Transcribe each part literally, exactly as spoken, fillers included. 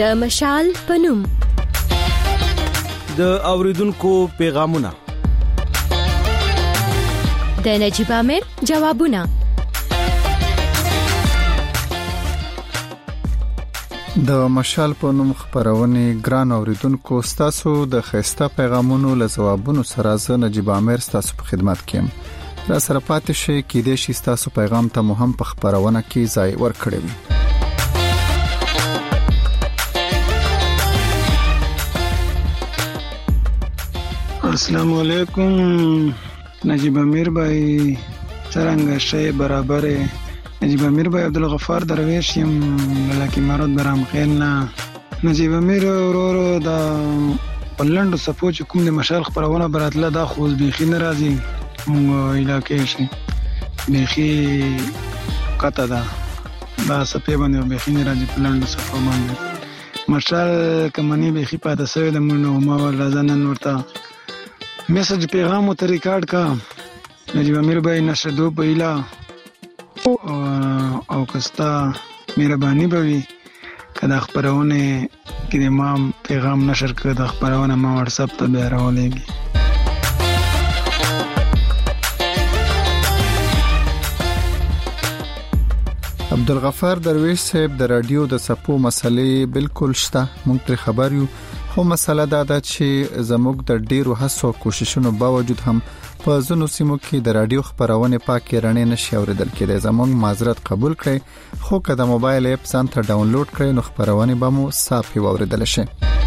د مشال پنوم د اوریدونکو پیغامونه، د نجيب عامر جوابونه. د مشال په نوم خبرونه ګران اوریدونکو، ستاسو د خسته پیغامونو له جوابونو سره زه نجيب عامر ستاسو په خدمت کې یم. را سره پاتې شئ کې د شي ستاسو پیغام ته مهم په خبرونه کې ځای ورکړئ. السلام علیکم نجيب عامر بھائی، څنګه شئ؟ برابر نجيب عامر بھائی عبدالغفار درویش یم لکه مراد برام خیلنا. نجيب عامر ورو دا ولندو سپوچ کوم د مشال خبرونه براتله دا خو بيخي ناراضي مونږ علاقې شي بيخي کته دا دا سپې باندې بيخي ناراضي ولندو سپو باندې مشال کمنې بيخي پاته سوی د مونږ ما ول راځنه نورتا میسج پیغام او ریکارډ کا نجيب عامر بھائی نشدو پهلا او کستا مهرباني بوي کدا خبرونه کې د ما پیغام نشر کړ د خبرونه ما واتس اپ ته به راولېږي. عبدالغفار درویش صاحب د رادیو د سپو مسلې بالکل شته، مونږ پر خبر یو، خو مسله دا ده چې زموږ د ډیرو هڅو او کوششونو باوجود هم په ځینو سیمو کې د رادیو خبرونه پاکي رڼې نشي اوریدل کېدای. زموږ معذرت قبول کړئ، خو که د موبایل اپ ځان ته ډاونلوډ کړئ نو خبرونه به مو صافي اوریدل شي.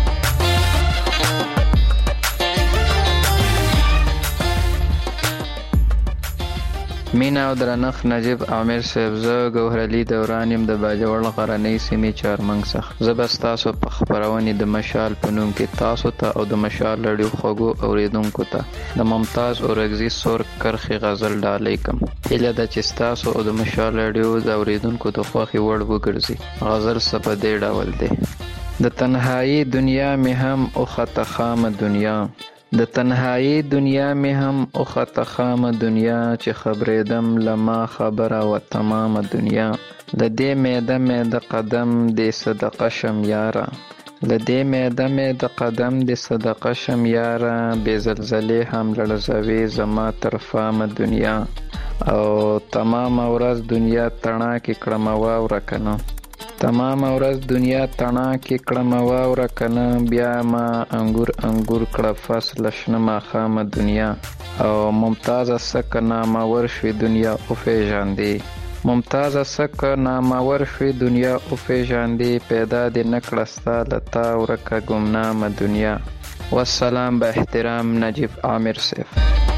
مینا او درنخ نجيب عامر صاحب، زه ګوهر علي دوران يم د باجوړ غرنۍ سیمې چارمنګ څخه. زه بس تاسو په خبرونه د مشال په نوم کې تاسو ته او د مشال لړیو خوګو اوریدونکو ته د ممتاز اورغزي سور کرخي غزل ډالې کوم. هله د چې تاسو او د مشال لړیو د اوریدونکو ته خوخي وړ وګرځي. غزل سپه دې ډول دی: د تنهایی دنیا می هم او خط خام دنیا، د تنهایی دنیا می هم او خط خام دنیا، چې خبرېدم لما خبره و تمام دنیا. لدې میده میده قدم دې صدقه شم یاره، لدې میده میده قدم دې صدقه شم یاره، بې زلزلې هم لړزوي زما تر فام دنیا. او تمام ورځ دنیا تڼا کې کړم واوره کنه، تمام ورځ دنیا تڼا کې کړم واوره کنه، بیا ما انګور انګور کړه فصل شنه ماښام دنیا. او ممتازه سکه نامور شوي دنیا او پیژاندې، ممتازه سکه نامور شوي دنیا او پیژاندې، پیدا دې نکړه ستا له تا ورکه ګمنامه دنیا. والسلام با احترام نجيب عامر صاحب.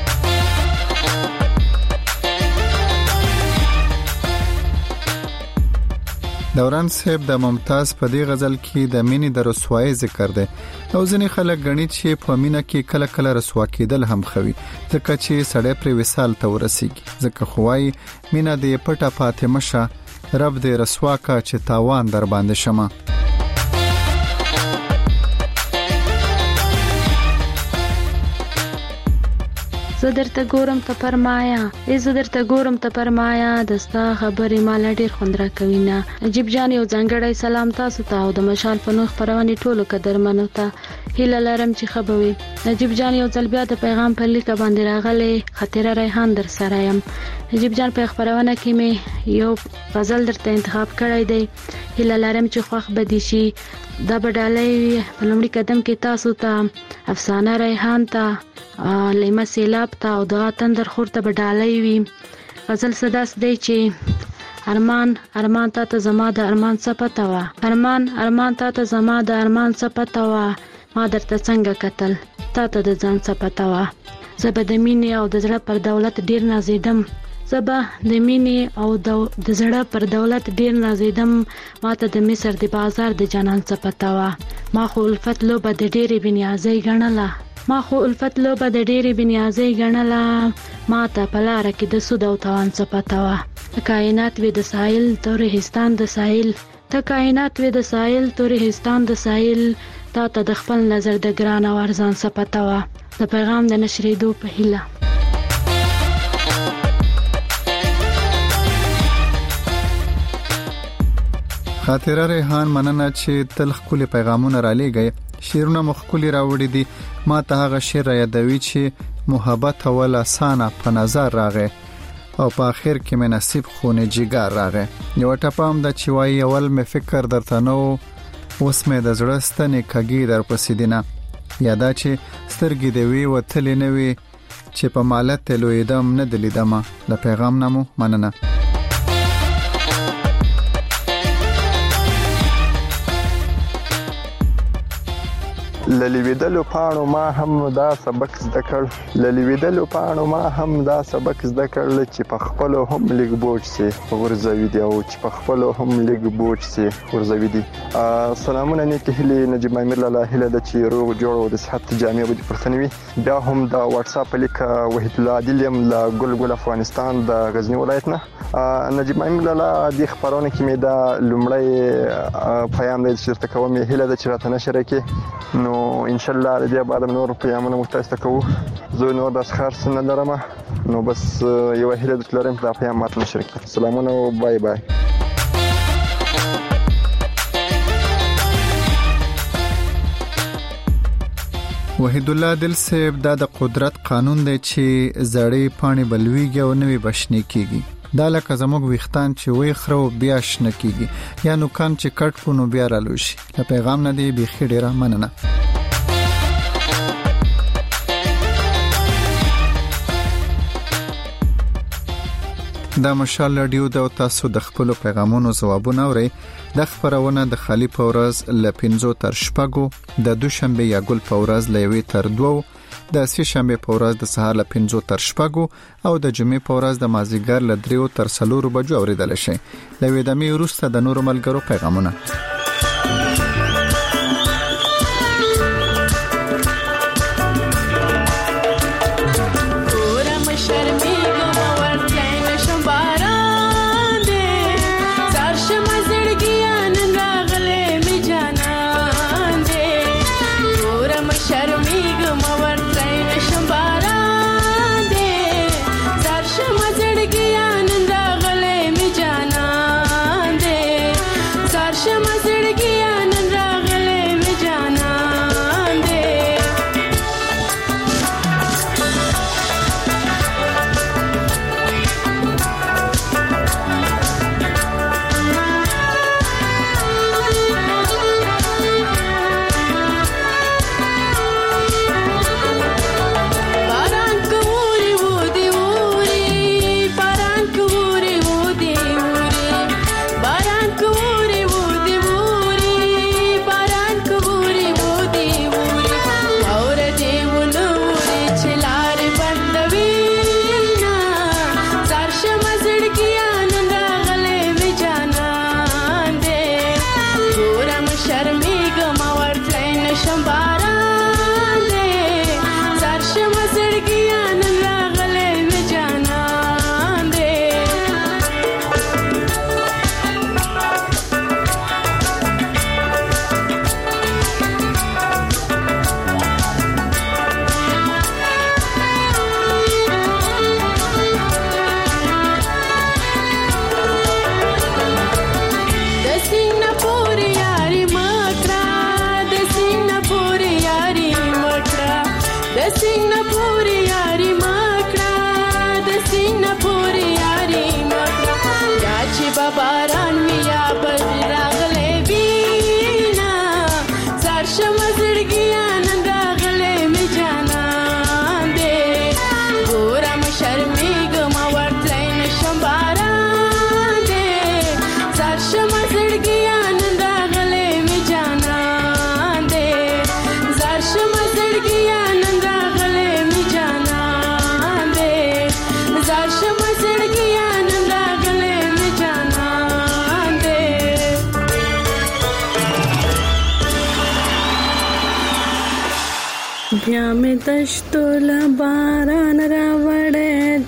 دوران صاحب د ممتاز په دې غزل کې د مینې د رسوایی ذکر دی، او ځینې خلک غني چې په مینه کې کله کله رسوا کېدل هم خوي، ځکه چې سړی پر وصال ته ورسیږي. ځکه خوای مینه دې پټه فاطمه شه، رب دې رسوا کا چې تاوان در باندې شمه. زه درته ګورم ته پرمایا، ای زه درته ګورم ته پرمایا، دستا خبرې مال ډیر خوند را کوي نه. نجيب جان یو ځانګړی سلام تاسو ته او د مشال په نوم خبرونه ټولو قدرمنو ته. هیله لرم چې خبروي. نجيب جان یو ځل بیا د پیغام په لیک باندې راغلی، خاطر ریحان در سره یم. نجيب جان په خبرونه کې مې یو غزل درته انتخاب کړی دی، هیله لرم چې خوښ بدی شي. دا بدالۍ په لومړي قدم کې تاسو ته افسانه ریحان ته لیمه سیلاب ته او دغه تندر خور ته بدالۍ وي. غزل صداس دی چې ارمان ارمان تا ته زما د ارمان څه پته وه، ارمان ارمان تا ته زما د ارمان څه پته وه، ما درته څنګه کتل تا ته د ځان څه پته وه. زه به د مینې او د زړه پر دولت ډیر نازیدم، زه به د مینې او د زړه پر دولت ډیر نازیدم، ما ته د مصر د بازار د جنان څه پته وه. ما خو الفت لوبه د ډیرې بنیازۍ ګڼله، ما خو الفت لوبه د ډیرې بنیازۍ ګڼله، ما ته په لاره کې د سود او توان څه پته وه. ته کائنات وې د ساحل تورهستان د ساحل، ته کائنات وې د ساحل تورهستان د ساحل، تا ته د خپل نظر د ګران او ارزان څه پته وه. د پیغام د نشریدو په هیله. خاطره ریحان مننه چې تل خپل پیغامونه را لېږي. شیرونه مخکولي راوړي دي. ما ته هغه شعر یادوي چې محبت اول اسانه په نظر راغی او په اخر کې مې نصیب خونه جګار راغی. یو ټپام د چوي اول مې فکر درته نو اوس مې د زړه ستنې کګي در پسې دینه. یادا چې سترګې دی وی وتلې نه وي چې په مالت لویدم نه دلیدم. د پیغام نامو مننه. للیویدلو پاڼو ما هم دا سبق زده کړ للیویدلو پاڼو ما هم دا سبق زده کړ چې په خپل هم لګ بوج سي ورزوي دی او چې په خپل هم لګ بوج سي ورزوي دی. سلامونه نیک هلي نجيب امیر لاله هله د چې روغ جوړ او د صحت جامع بده پرسنوي. بیا هم د واتس اپ لیک وحید الله عادلیم لا ګل ګل افغانستان د غزنی ولایت نه. نجيب امیر لاله د خبرونه کې مې دا لومړی پیغام دې چې تاسو کومه هله د چې راته نشره کې نو ان شاء الله دې بعد نور پیغامونه متاسفه کوو. زه نور د اسخر سن لرم نو بس یو هله د لرم د پیغام ماته نشره کې. سلامونه او بای بای. وحید الله دل صاحب دا د قدرت قانون دی چې زړې پانی بلويږي او نوې بشنی کیږي. دا لکه زموږ ویختان چې وې خرو بیا شنه کیږي یا نو کان چې کټ کو نو بیا رالوشي. د پیغام نه دی بيخي ډیره مننه. دا مشال رادیو د تاسو د خپل پیغامونو جوابونه اوري. د خبرونه د خالی پورز ل پنځو تر شپږو د دوشنبه یا ګل پورز ل یوې تر دوو د سې شنبه پورز د سهار ل پنځو تر شپږو او د جمعې پورز د مازیګر ل دریو تر څلورو بجو اوریدل شي. د وېدمې وروسته د نورو ملګرو پیغامونه. بیا می دشتو لباران راوړې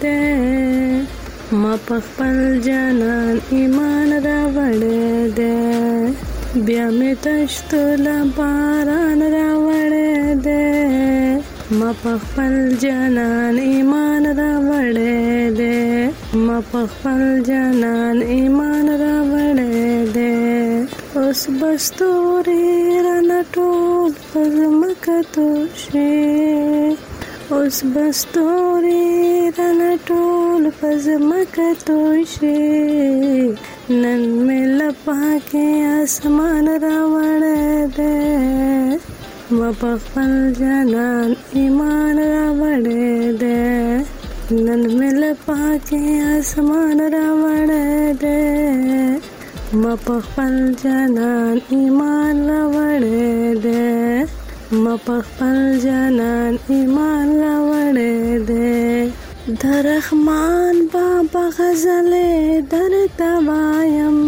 ده ما په خپل جانان ایمان راوړې ده. بیا می دشتو لباران راوړې ده ما په خپل جانان ایمان راوړې ده ما په خپل جانان ایمان راوړې ده. اوس بستوري رانه ټول په ځمکه توی شي، اوس بستوري رانه ټول په ځمکه توی شي، نن مې له پاکې اسمان راوړی دی، ما په خپل جانان ایمان راوړی دی، نن مې له پاکې اسمان راوړی دی، ما په خپل جانان ایمان راوړی دی، ما په خپل جانان ایمان راوړی دی، د رحمان بابا غزلې درته وایم،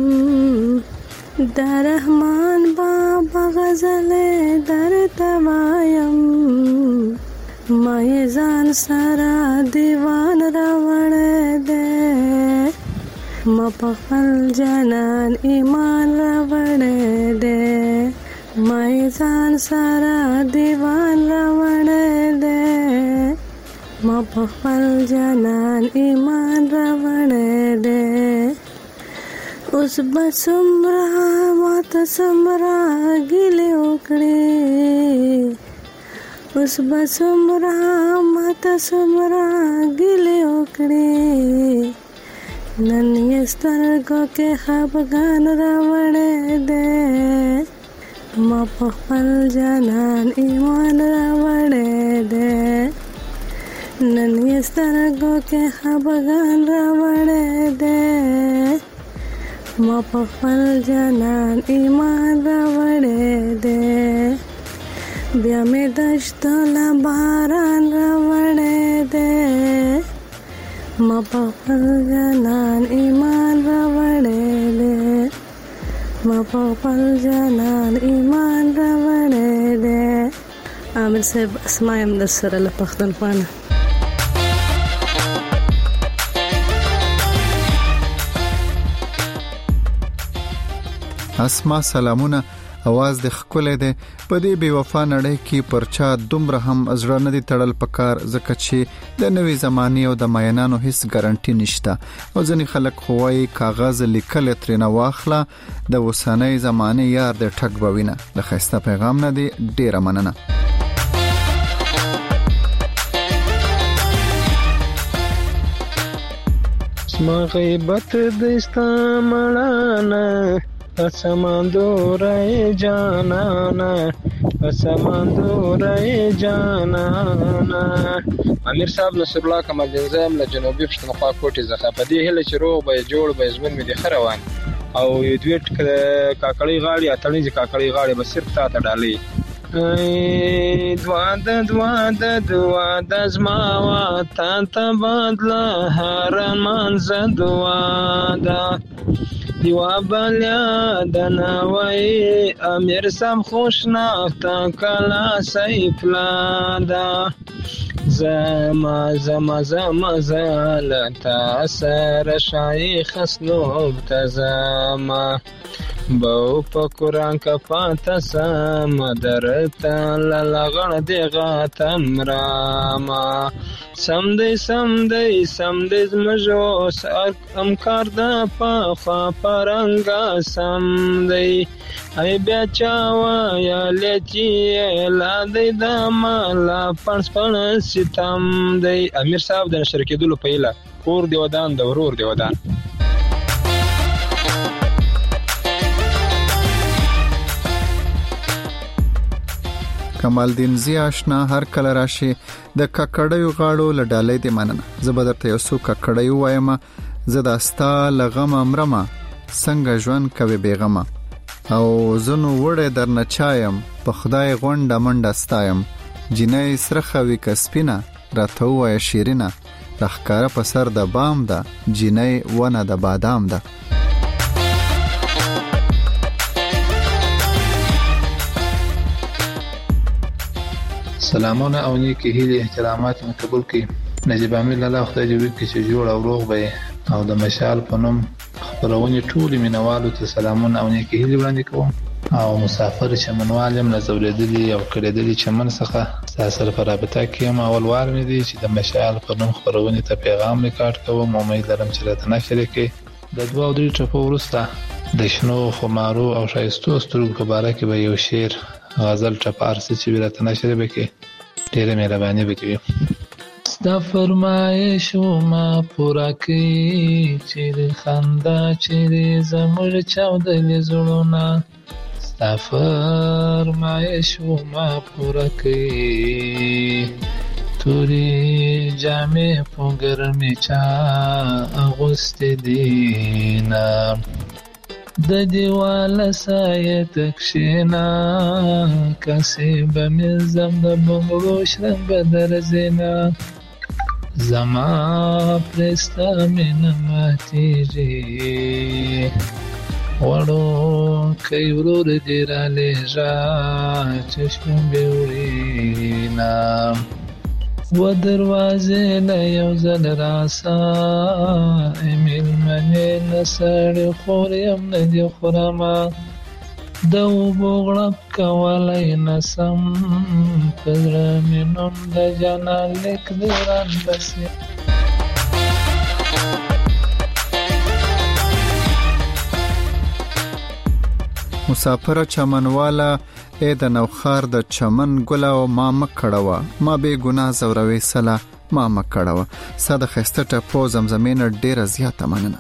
د رحمان بابا غزلې درته وایم، ما یې ځان سره دیوان راوړی دی، ما په خپل جانان ایمان راوړی دی، ما یې ځان سره دیوان راوړی دی، ما په خپل جانان ایمان راوړی دی، اوس به څومره ماته څومره ګیلې وکړې، اوس به څومره ماته څومره ګیلې وکړې، نن یې سترګو کې خفګان راوړی دی، ما په خپل جانان ایمان راوړی دی، نن یې سترګو کې خفګان راوړی دی، ما په خپل جانان ایمان راوړی دی، بیا مې دشتو له باران راوړی دی، ما په خپل جانان ایمان راوړی دی، ما په خپل جانان ایمان راوړی دی. عامر صاحب اسما یم در سره له پښتونخوا نه. اسما سلامونه، اواز د ښکلی دی. په دې بې وفا نړۍ کې پر چا دومره هم زړه نه دی تړل پکار، ځکه چې د نوې زمانې او د ماینانو هیڅ ګارنټي نشته، او ځینې خلک خو وایي کاغذ لیکل ترېنه واخله، د اوسنۍ زمانې یار د ټک به وینه. د ښایسته پیغام نه دی، ډېره مننه. اسما غیبت دستا مړانه اسماندورای جانانا، اسماندورای جانانا. امیر صاحب نصر الله کمال جنزام له جنوبي پښتونخوا کوټې څخه په دې هله چې روغ به جوړ به ژوند مې د خروان او یو دوی کاکړی غاړي اتړي چې کاکړی غاړي به صرف تا ته ډالي. دوا د دوا د دوا د زما وطن ته بدله هر منځ دوا ده دیوا بلیا د نوای امیر سم خوشناخته کلا سیفلا ده زما زما زما زلتا سر شایخ اسنوب تزما باو په قرآن کا پاتا سم درتا للغن دیغا تمراما سم دی سم دی سم دی زمجو سر امکار دا پاخوا پرنگا سم دی ای بیا چاوا یا لیچی لا دی دا مالا پنس پنس ستم دی. امیر صاحب د نشر کېدلو پیله کور دی ودان د ورور دی ودان. کمال دین زی آشنا هر کله راشي د ککړیو غاړو لډالې دی مننه. زه به درته یو څو ککړیو وایم. زه د استا لغم امرمه څنګه ژوند کوي بیغمه، او زنو وړه در نه چایم په خدای غونډه منډه ستایم، جنې سرخه وی کسپینه راته وای شیرینه، تخکاره په سر د بام ده جنې ونه د بادام ده. سلامونه او نیکی هیلې احترامات مې قبول کړي. نجیب امیر الله خدای دې وکړي چې جوړ او روغ به او د مشال په نوم خپرونې ټولې مینوالو ته سلامونه او نیکی هیلې وړاندې کوم. او مسافر چمنوال یم له ځورېدلي او کړېدلي چمن څخه ستا سره په رابطه کې یم. اول وار مې دی چې د مشال په نوم خپرونې ته پیغام ریکارډ کوم. امید لرم چې راته نشر کړې. د دوه او درې ټپو وروسته د شنو خمارو او ښایستو سترګو په باره کې به یو شعر غزل ټپار څه چې وي راته نشر به کې ډېره مهرباني به کوي. ستا فرمایشونه پوره کړي چیرې خندا چیرې زموږ چاودلي زړونه. ستا فرمایشونه پوره کړي تورې جامې په ګرمۍ چا اغوستې دینه. د دیواله سایه ته کښېنه کاسې به مې زم د بنګړو شرنګ به درځینه. زما پرې ستا مینه ماتېږي وړوکی ورور دې رالېږه چې شلومبې وړینه. و دروازې له یو ځل راسه ای مېلمنې نه سړې خور یم نه دې خورمه. د اوبو غړپ کولی نسم په زړه مې نوم د جانان لیک دې رانبسي. مسافره چمنواله ای د نوخار د چمن ګله او ما مکړه ما به ګناه زوروي سلا ما مکړه ساده خسته ټپو زمزمین ډیره زیاته مننه.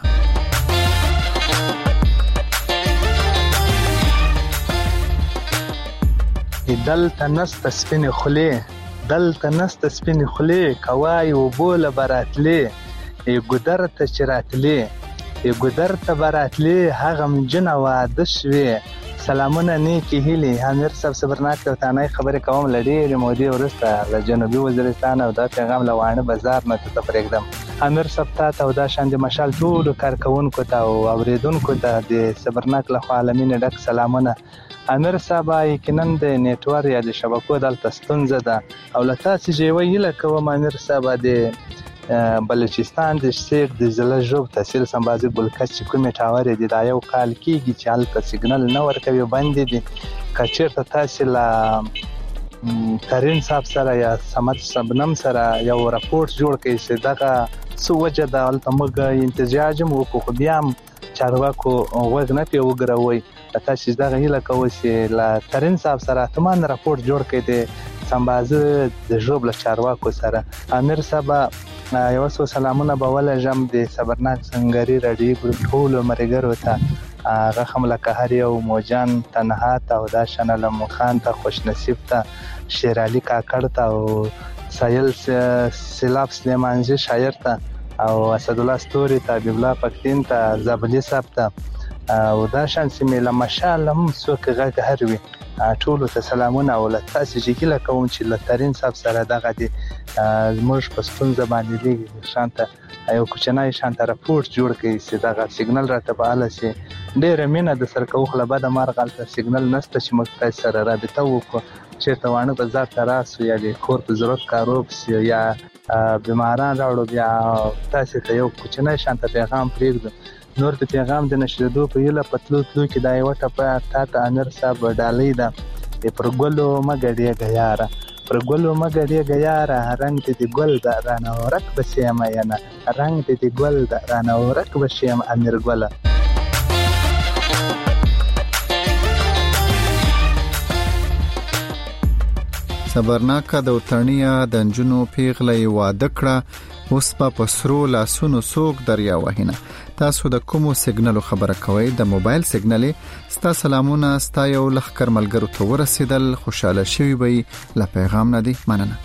دلته نسته سپینې خولې دلته نسته سپینې خولې کوای و بوله براتلې ای ګودر ته چې راتلې ای ګودر ته براتلې هغه مجنه واده شوې. سلامونه نیکی هیلی امیر صاحب صبرناک او تانای خبرې کوم لډېرې مودې وروسته له جنوبي وزیرستان او دا پیغام له واڼه بازار نه ته پرېږدم. امیر صاحب ته او دا شان د مشال ټولو کارکوونکو ته او اوریدونکو ته د صبرناک لخوا عالمین ډک سلامونه. امیر صاحب یقینا د نیټور یا د شبکو دلته ستونزه ده او له تاسې چې یوه هیله کوم امیر صاحب د بلوچستان د سیټ د ضلع ژوب تحصیل سمبازي ګلکچ چې کومې ټاورې دي دا یو کال کېږي چې هلته سیګنل نه ورکوي بندې دي. که چېرته تاسې له ترین صاحب سره یا سمد شبنم سره یو راپورټ جوړ کړئ چې دغه څه وجه ده هلته موږ انتجاج هم وکړو خو بیا هم چارواکو غوږ نه پرې وګروئ. تاسې دغه هیله کوو چې له ترین صاحب سره حتما راپورټ جوړ کړئ د سمبازه د ژوب له چارواکو سره. امیر صاحب یو څو سلامونه به ولېږم د صبرناک سنګري راډیو ګروپ ټولو ملګرو ته هغه هم لکه هر یو موجان تنها ته او دا شان علم خان ته خوش نصیب ته شیر علي کاکړ ته او سایل سیلاب سلیمانجي شاعر ته او اسد الله ستوري ته حبیب الله پښتین ته زابلي صاحب ته او دا شان سیمې له مشال هم څوک غږ هر وي ټولو ته سلامونه او له تاسې چې هیله کوم چې له ترین صاحب سره دغه د زموږ په ستونزه باندې لږ شانته یو کوچنی شانته راپورټ جوړ کړئ چې دغه سیګنل راته فعاله شي. ډېره مینه د سر کوو خو له بده مرغه هلته سیګنل نشته چې موږ تاسې سره رابطه وکړو. چېرته واڼه بازار ته راسو یا د کور په ضرورت کارو پسې یا بیماران راوړو بیا تاسې ته یو کوچنی شانته پیغام پرېږدو. نور د پیغام د نشریدو په هیله په تلو تلو کې دا یوه ټپه تا ته امیر صاحب ډالۍ ده. پر ګلو مه ګډېږه یاره پر ګلو مه ګډېږه یاره رنګ دې د ګل ده رانه ورک به شیم ینه رنګ دې د ګل ده رانه ورک به شیم امیر ګله. صبرناکه د وطنیه د نجونو پیغله واده کړه اوس په پسرو لاسونو سوق دریا وهینه. تاسو د کومو سیګنالو خبره کوئ؟ د موبایل سیګنال ستا سلامونه ستا یو لخر ملګرو ته ورسېدل خوشاله شوي به له پیغام نه دی مننه.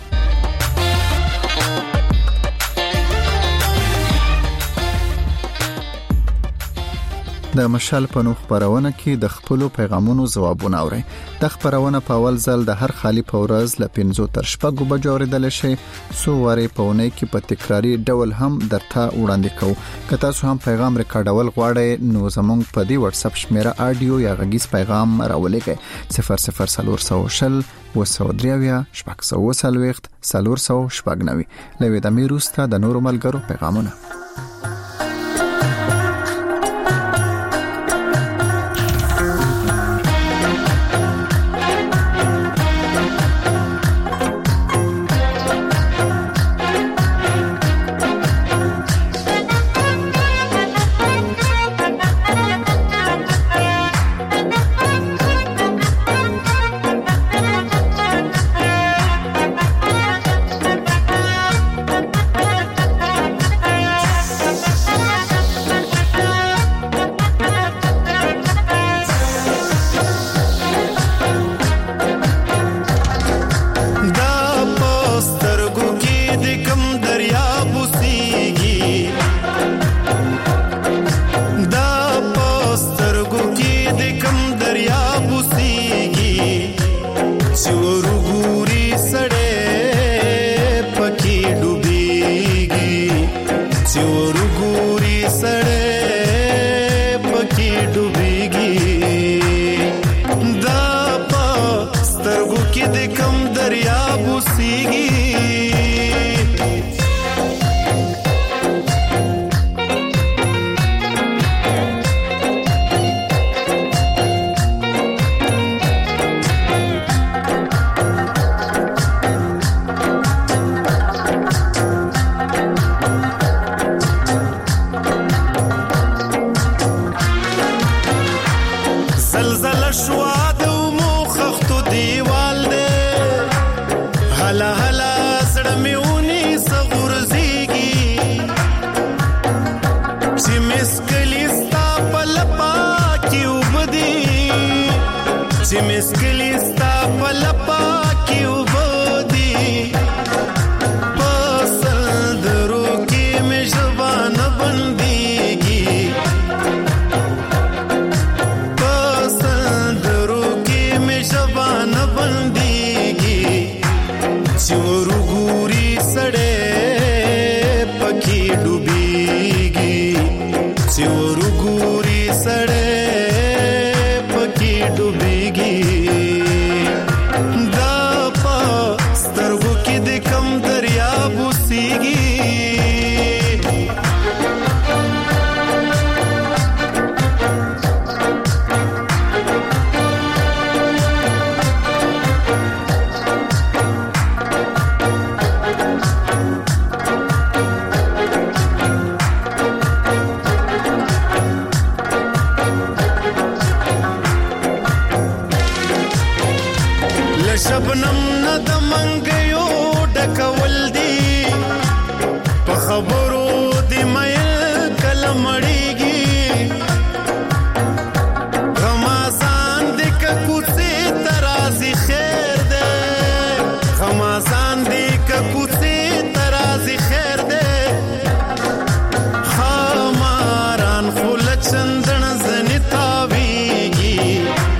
د مشال په نوم خبرونه کې د خپل پیغامونو ځوابونه اورئ. د خبرونه په اول ځل د هر خالی په ورځ ل پنځو تر شپږو بجو اوریدل شي. سو واره په ونې کې په تکراری ډول هم درته وړاندې کوو. که تاسو هم پیغام ریکارډول غواړئ نو زموږ په دی واتس اپ شمیره اډیو یا غږیز پیغام راولېږئ صفر صفر صفر شل وسودریویا شپږ سو وسلويخت سلور سو شپږ نوي لوي د میروستا د نورو ملګرو پیغامونه. اسکلیستا پلپا کی وبودی پسند رو کی میں زبان بندیگی پسند رو کی میں زبان بندیگی چورو گوری سڑے پکی ڈوبیگی چورو گوری سڑے شبنم نه د منګیو ډکول دی په خبرو دی مې کله مړیږي غمازان دی که کوڅې ترازی خیر دی غمازان دی که کوڅې ترازی خیر دی خماران خل چندن زنی تاویږي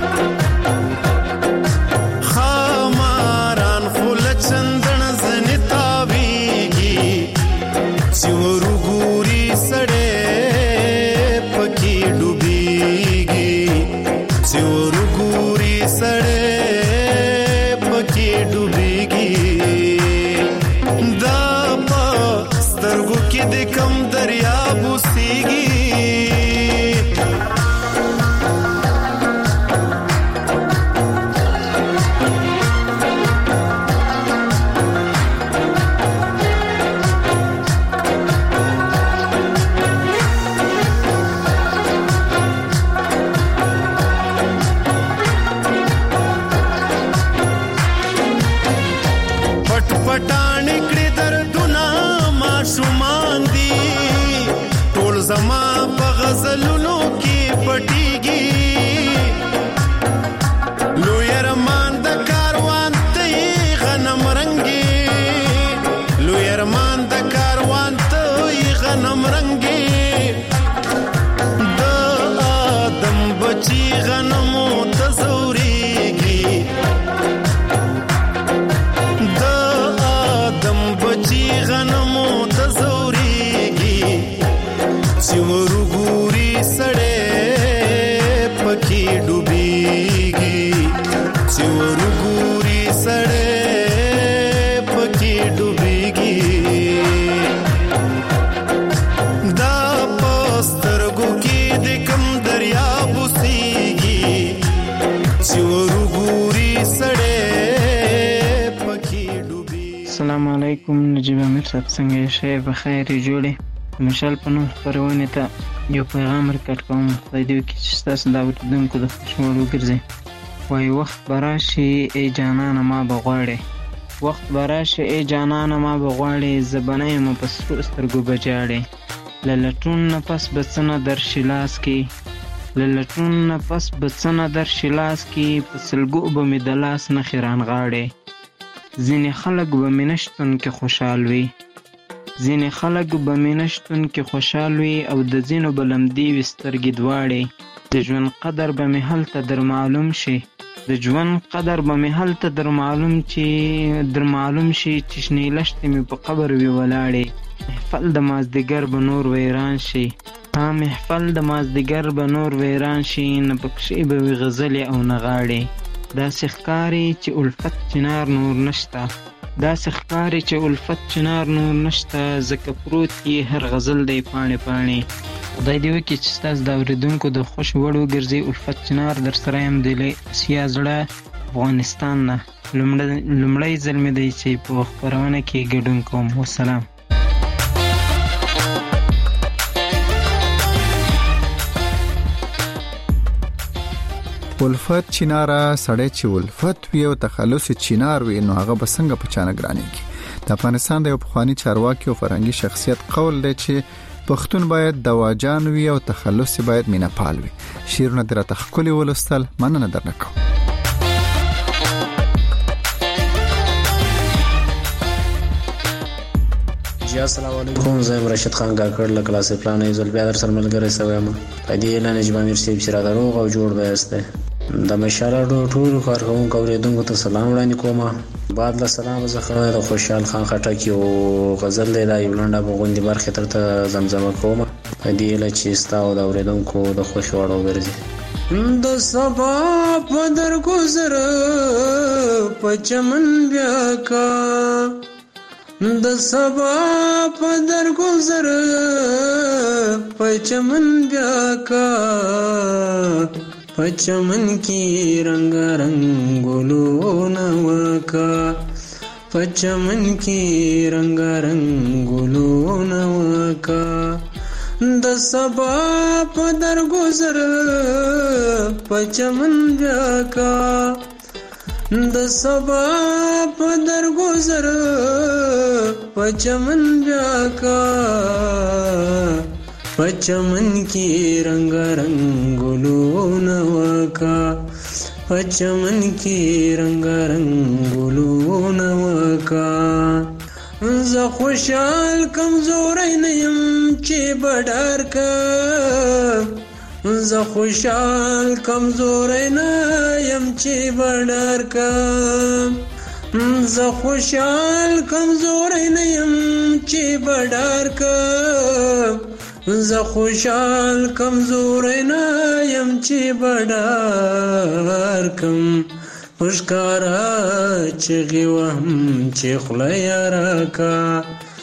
السلام علیکم نجیب امیر صاحب څنګه شې بخیر جوړې مشال په نوم خپرونې ته یو پیغام ریکارډ کوم خدای دې وکړي چې ستاسو د اورېدونکو د خوښ وړ وګرځي وایي وخت به راشي ای جانانه ما به غواړې وخت به راشي ای جانانه ما به غواړې زه به نه یم په سرو سترګو به جاړې له لټون نه پس به څه نه درشي لاس کې له لټون نه پس به څه نه درشي لاس کې په سلګو به مې د لاس نښې رانغاړې ځینې خلک به مې نشتون کې خوشحال وي ځینې خلک به مې نشتون کې خوشحال وي او د ځینو به لمدې وي سترګې دواړې د ژوند قدر به مې هلته در معلوم شي د ژوند قدر به مې هلته در معلوم چې در معلوم شي چې شنې لښتې مې په قبر وي ولاړې محفل د مازدیګر به نور ویران شي ها محفل د مازدیګر به نور ویران شي نه پکښې به وي غزلې او نه غاړې داسې ښکاري چې الفت چنار نور نشته داسې ښکاري چې الفت چنار نور نشته ځکه پروت یې هر غزل دی پاڼې پاڼې خدای دې وکړي چې ستاسو د اورېدونکو د خوښ وړ وګرځي الفت چنار در سره یم د اسیا زړه افغانستان نه لومړی ځل مې دی چې په خپرونه کې ګډون کوم والسلام الفت چینارا سړی چې الفت وي او تخلص چینار وي نو هغه به څنګه په چانه ګرانیږي د افغانستان د یو پخوانی چارواکي او فرهنګي شخصیت قول دی چې پښتون باید دواجان وي او تخلص باید مینه پال وي شیرونه درته خولي ولستل مننه درنه کوم جی السلام علیکم، زه رشید خان کاکړ له کلاسې پلان یې زل بیا در سره ملګری شوی یم. په دې اعلان نجیب امیر صاحب چې راته روغ او جوړ بیاست د مشاله ټولو کارکوونکو اورېدونکو ته سلام وړاندې کوم. بعد له سلام څخه د خوشحال خان خټک یو غزل دی، دا یو لنډه په غوندې برخې درته زمزمه کوم په دې هیله چې ستا او د اورېدونکو د خوښې وړ وګرځي. د سبا په درګذر په چمن بیا کا، د سبا په درګذر په چمن بیا کا، په چمن کې رنگ رنگ ګلونه وکا، په چمن کې رنگ رنگ ګلونه وکا. د سبا په درګذر په چمن بیا کا، د سبا په درګذر په چمن بیا کا، په چمن کې رنگ رنگ ګلونه وکا، په چمن کې رنگ رنگ ګلونه وکا. زه خوشحال کمزوری نه یم چې بډار کا، زه خوشحال کمزوری نه یم چې بډار کا، زه خوشحال کمزوری نه یم چې بډار کا، زه خوشحال کمزوری نه یم چې بډار کم. پشکارا چغی وهم چې خوله یاره کا،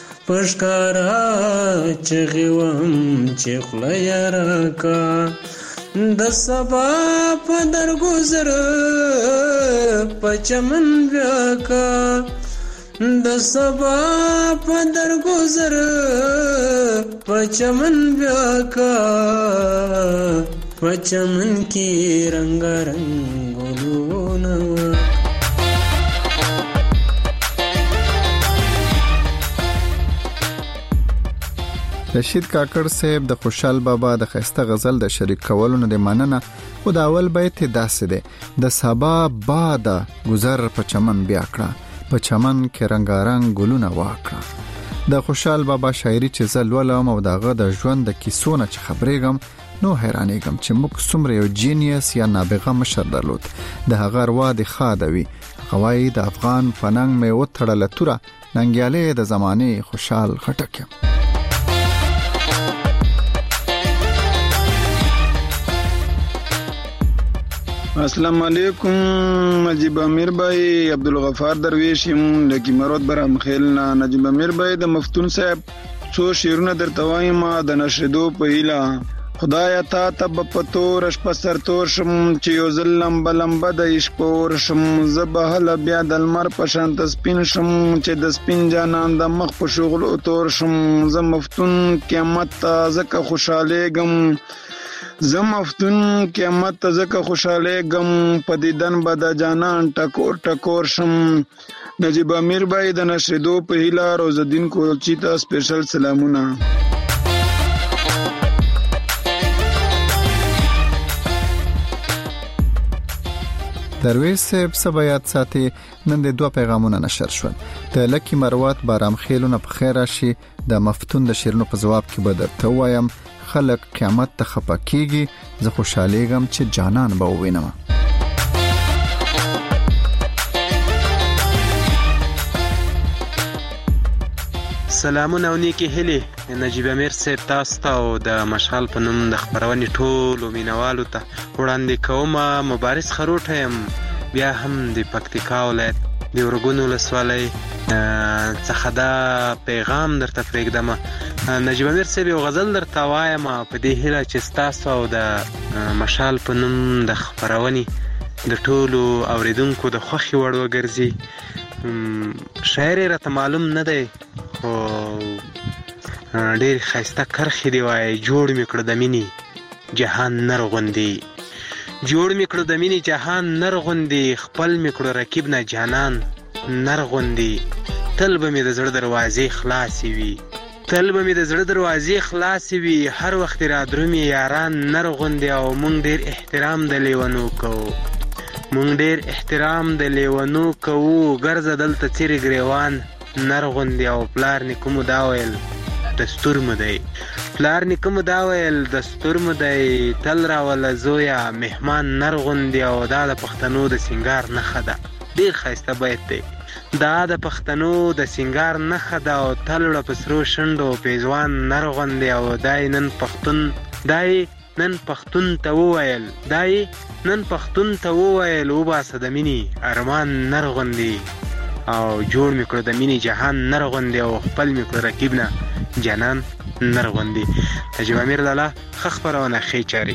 پشکارا چغی وهم چې خوله یاره کا. د سبا په درګذر په چمن بیا کا، د سبا په درګذر په چمن بیا کا، په چمن کې رنگ رنگ ګلونه. رشید کاکړ صاحب د خوشحال بابا د خسته غزل د شریک کولو نه د مننه، خو د اول بیت داسې دی: د سبا باد گذر په چمن بیا کړه، په چمن کې رنگارنګ ګلونه واکړه. د خوشحال بابا شاعري چې زه لولم او دغه د ژوند د کیسو نه چې خبرېږم نو حیرانېږم چې موږ څومره یو جینیس یا نابغه مشر درلود. د هغه اروا د خادوي غوای د افغان پننګ مې وتړله توره، ننګیالې د زمانې خوشحال خټک. السلام علیکم، نجیب امیر بھائی عبدالغفار درویش یم لکی مرود برام خیلنا. نجیب امیر بھائی د مفتون صاحب څو شیرونه درته وایم د نشریدو په هیله. خدایا تا ته په تور شپه سرتور شم چې یو ځل لمبه لمبه د عشق په اور شم. زه به هله بیا د لمر په شانته سپین شم چې د سپین جانان د مخ په شغلو تور شم. زه مفتون قیامت ته ځکه خوشحالېږم، زه مفتون قیامت ته ځکه خوشحالېږم، په دیدن به د جانان ټکور ټکور شم. نجیب امیر بھائی د نشریدو په هیله روزالدین کولچي ته سپیشل سلامونه. درویش صاحب سبایات ساتي نن د دوه پیغامونه نشر شول. د لکی مروات بارام خیلونه په خیر راشي. د مفتون د شیرونو په جواب کې به درته وایم خلق قیامت ته خپه کیږي، زه خوشحالېږم چې جانان به ووینم. سلامونه او نیکی هیلې نجیب امیر صاحب تاسو ته او د مشال په نوم د خبرونې ټولو مینوالو ته وړاندې کوم. مبارز خروټه یم، بیا هم د پکتیکا ولایت د ورګون ولسوالۍ څخه دا پیغام درته پرېږدم. نجیب امیر صاحب یو غزل درته وایم په دې هیله چې ستاسو او د مشال په نوم د خبرونې د ټولو اوریدونکو د خوښې وړ وګرځي. شاعر یې راته معلوم نه دی خو ډېر ښایسته کرښې دی وایي: جوړ مې کړه د مینې جهان نر غوندې، جوړ مې کړه د مینې جهان نر غوندې، خپل مې کړه رقیب نه جانان نر غوندې. تل به مې د زړه دروازې خلاصې وي، تل به مې د زړه دروازې خلاصې وي، هر وخت را درومې یاران نر غوندې. او مونږ ډېر احترام د لیونو کوو، مونږ ډېر احترام د لیونو کوو، ګرځه دلته څیرې ګریوان نرغوندي او پلار نیکه مو دا ویل دستور مو دی پلار نیکه مو دا ویل دستور مو دی تل راوله زویه مهمان نرغوندي او دا د پښتنو د سینګار نښه ده. ډېر ښایسته بیت دی. دا د پښتنو د سینګار نښه ده او تل وړه په سرو شونډو پیزوان نرغوندي او دای نن پښتون دای نن پښتون ته وویل دای نن پښتون ته وویل وباسه د مینې ارمان نرغوندي او جوړ مې کړو د مینې جهان نرغوندي او خپل مې کړو رقیب نه جانان نرغوندي. نجیب امیر لالا ښه خپرونه ښې چارې.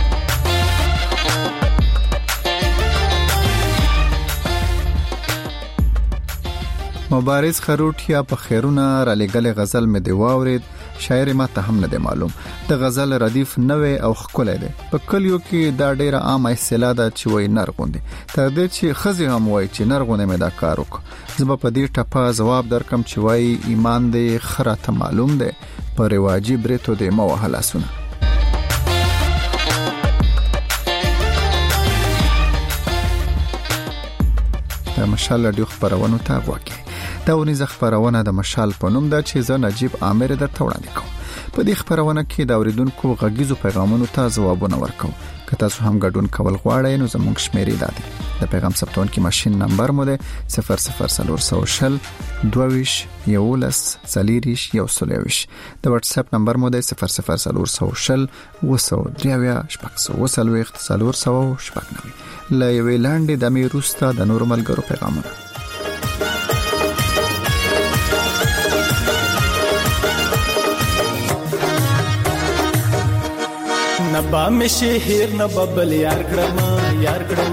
مبارز خروټیا په خیرونه را لګل غزل مې دی واورید. شاعر ما ته هم نه دی معلوم. د غزل ردیف نوې او خکله دی. په کلیو کې دا ډیره عامه اصطلاح ده چې وای نرغوندي. تر دې چې خزي هم وای چې نرغوندي مې دا کار وکړ. زه په دې ټپه جواب درکم چې وای ایمان دې خراته معلوم دی په رواجی بریتو دې مو وهلاسونه. د مشال رادیو خبرونه تا غواکي. دا ونی ز خبرونه د مشال په نوم ده چې زه نجیب عامر درته وړاندې کوم. په دې خبرونه کې د اوریدونکو غږیزو پیغامونو ته ځوابونه ورکوم. که تاسو هم ګډون کول غواړئ نو زموږ شمیرې دادي. د پیغام ثبتون کې ماشين نمبر مو ده صفر صفر صفر صفر دویش یولس سلیریش یو سلیویش. د واتس اپ نمبر مو ده صفر صفر صفر صفر وسو دریاویا شپږ وسلو اختصالور سو شپږ نوي. لا یوې لاندې د مې روستا د نورمال ګرو پیغامونه. نبا می شهر نبا بل یار کړم یار کړم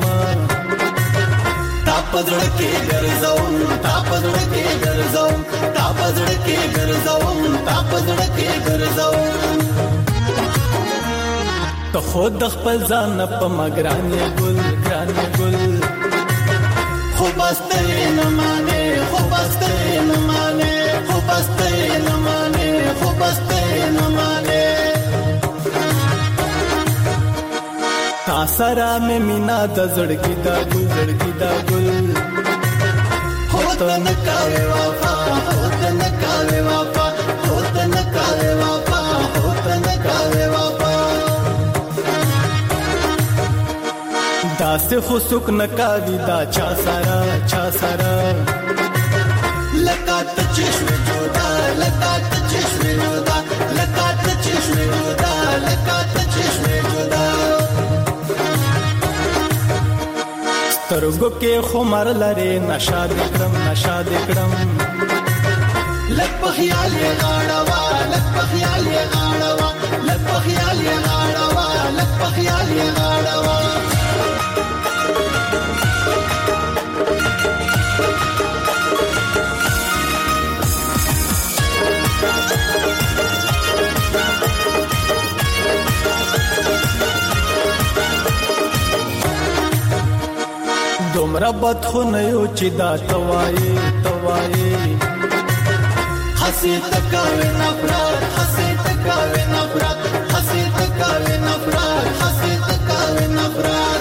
تا پزړ کې ګرځاو تا پزړ کې ګرځاو تا پزړ کې ګرځاو تا پزړ کې ګرځاو ته خود خپل ځان په مګرانې ګل ګرانې ګل خو بسته نه مانه خو بسته نه مانه خو بسته نه مانه خو بسته نه مانه تا سره مې مینا د زړګي دا ګل زړګي دا ګل هوت نه کاوي وفا هوت نه کاوي وفا هوت نه کاوي وفا هوت نه کاوي وفا دا سه خو سوک نه کاوي دا چا سره چا سره لکات چشم جودا لکات چشم جودا لکات چشم جودا لکات چشم جودا سترګو کې خمر لري نشا دکړم نشا دکړم لک په خیال یې غاړوا لک په خیال یې غاړوا لک په خیال یې غاړوا لک په خیال یې غاړوا دومره بد خو نه یو چې دا توایي توایي حسی تکاوي نفرت حسی تکاوي نفرت حسی تکاوي نفرت حسی تکاوي نفرت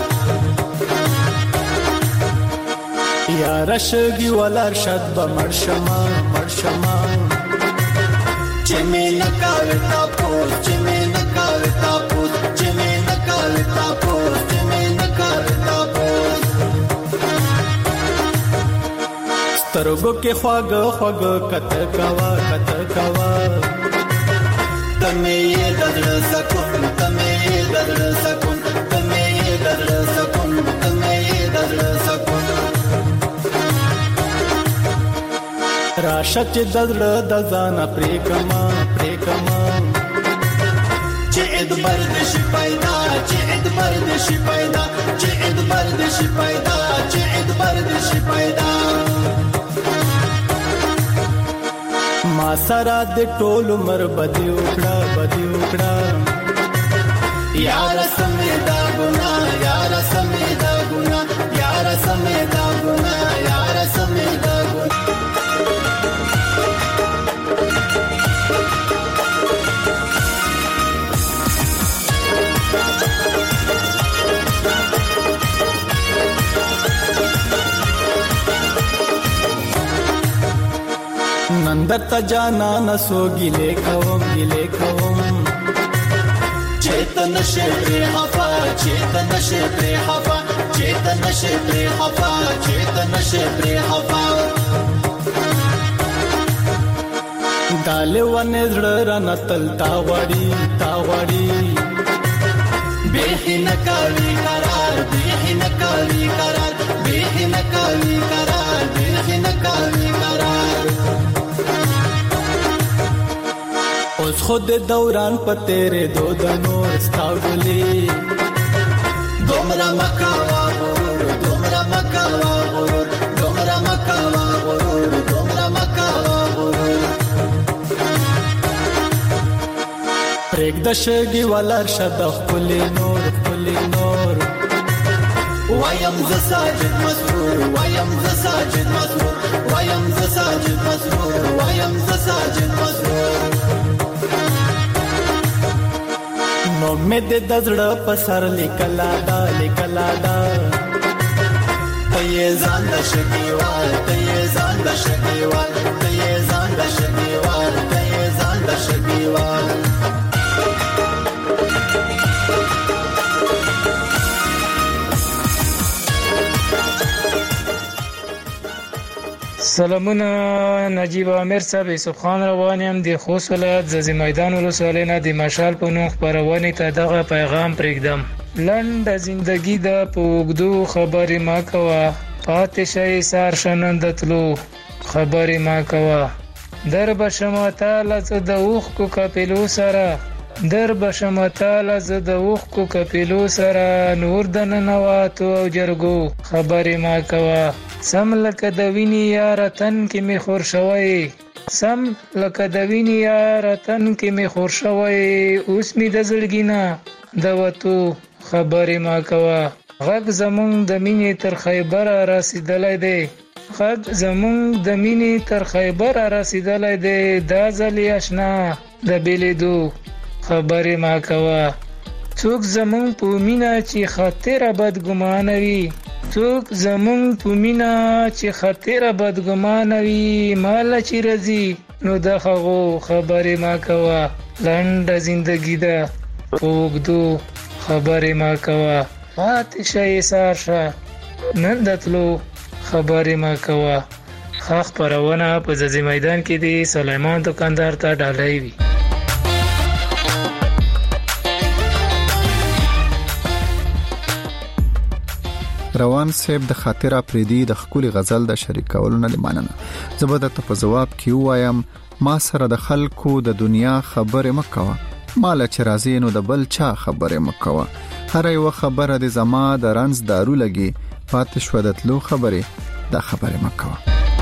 یا رشگی ولر شد به مرشما مرشما چې می نکاوي تاپوس چې می نکاوي تاپوس چې می نکاوي تاپوس چې می نکاوي تاپوس سترګو کې خواږه خواږه کته کوا کته کوا تمه یې دغه سکون تمه یې دغه سکون تمه یې دغه سکون تمه یې دغه سکون راشه چې دغه د ځان پرې کما پرې کما چې ادبر د شي پیدا چې ادبر د شي پیدا چې ادبر د شي پیدا چې ادبر د شي پیدا ما سره د ټول عمر بدی وکړه بدی وکړه یار سمې دا ګنا یار سمې دا ګنا یار سمې دا ګنا یار سمې دا ګنا درته جانانه سو ګیلې کوم ګیلې کوم چیتن شپری خفا چیتن شپری خفا چیتن شپری خفا چیتن شپری خفا داله ونه زړه رانه تل تا وړي تا وړي به نه کاوي قرار به نه کاوي قرار به نه کاوي قرار به نه کاوي قرار اوس خود دوران په تیرې دو د نور ستاولې دومره مکاوا غرور دومره مکاوا غرور دومره مکاوا غرور دومره مکاوا غرور پرېګ د شګي ولر شد خپل نور خپل نور وایم ز ساجد مسرور وایم ز ساجد مسرور وایم ز ساجد مسرور وایم ز ساجد مسرور نو مې د دزړه په سر لیکلا دا لیکلا دا ته ځان د شګیوال ته ځان د شګیوال ته ځان د شګیوال ته ځان د شګیوال سلامونه نجیب امیر صاحب یوسف خان روانیم د خوست ولایت ززی میدان ولسوالۍ نه د مشال په نوم خپرونې ته دغه پیغام پرېږدم. لنډ زندگی د پوګدو خبرې ما کوه پاتې شي سار شنن دتلو خبرې ما کوه در بشمتا لز د اوخ کو کپلو سره در بشمتا لز د اوخ کو کپلو سره نور د ننواتو او جرګو خبرې ما کوه سم لکه د ویني یار تن کې می خور شوی سم لکه د ویني یار تن کې می خور شوی اوس می د زړګینا د وته خبرې ما کوه غږ زمون د مینې تر خیبر رسیدلای دی غږ زمون د مینې تر خیبر رسیدلای دی دا ځلی آشنا د بیلیدو خبرې ما کوه څوک زمون په مینا چې خاطر بدګمانوي څوک زمون په مینا چې خاطر بدګمانوي مال چې رزي نو د هغو خبرې ما کوه لنډه زندگی ده پوګدو خبرې ما کوه پاتې شي سارشه نن دتلو خبرې ما کوه خاخ پرونه په ززی میدان کې دی سلیمان دکاندار ته ډالۍ وي. روان صاحب د خاطر اپریدي د خولي غزل د شریکولو نه لماننه زبده ته په جواب کې وایم ما سره د خلکو د دنیا خبره مکوه مال چې راځي نو د بل چا خبره مکوه هر یو خبره د زما د رنز دارو لګي پاتې شو د تلو خبره د خبره مکوه.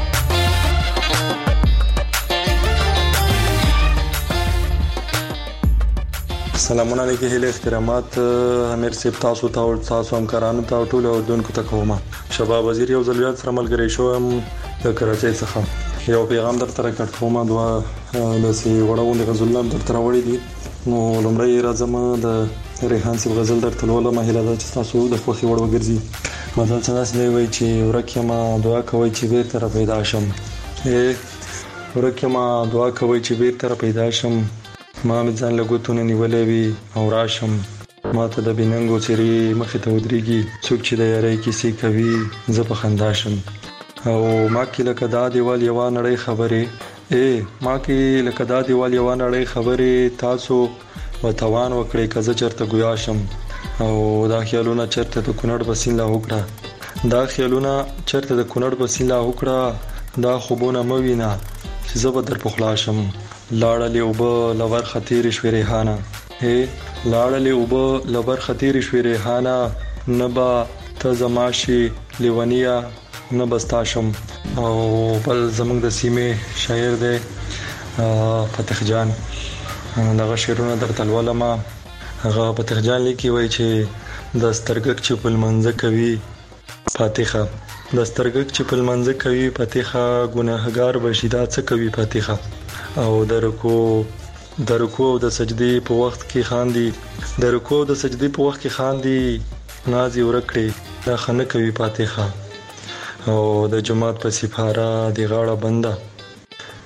سلامونه علیکم هله احترامات امیر صاحب تاسو ته او تاسو همکارانو ته ټول اردوونکو ته کوم شباب وزیر یو ځلویات سره ملګری شوم د کراچۍ څخه یو پیغام درته راکړ کوم دوا د سی وړاندې غزلان درته راوړی دي نو لمړی راځم د ریحان صاحب غزل درته ولوم مهاله د تاسو د خوخي وړ وګرځي مدل څنګه دی وای چې ورکه ما دعا کوي چې بیرته را پیدا شم ورکه ما دعا کوي چې بیرته را پیدا شم ما مې ځان لګوتونه نیولې وي او راشم ما ته د بیننګو چری مخې ته ودرېږي څوک چې د یارۍ کیسې کوي زه په خندا شم او ما کې لکه دا دیوال یو نړۍ خبرې اے ما کې لکه دا دیوال یو نړۍ خبرې تاسو وتوان وکړي کزه چرته ګویا شم او دا خیالونه چرته د کونړ بسین لا وکړه دا خیالونه چرته د کونړ بسین لا وکړه دا خوبونه موینه چې زه به در پخلا شم لاړلې وب لور خطیر شوی ریحانه هي لاړلې وب لور خطیر شوی ریحانه نبا ته زماشي لیونیا نبستاشم او بل زمنګ د سیمه شاعر دی فتح جان دغه شعرونه درته ولما هغه فتح جان لیکي وای چې د سترګک چپل منځ کوي فاتحه د سترګک چپل منځ کوي فاتحه ګناهګار بشیدا څه کوي فاتحه او درکو درکو د سجدي په وخت کې خاندي درکو د سجدي په وخت کې خاندي نازي ورکړي دا خنه کوي فاتحه او د جماعت په سفاره دی غاړه بنده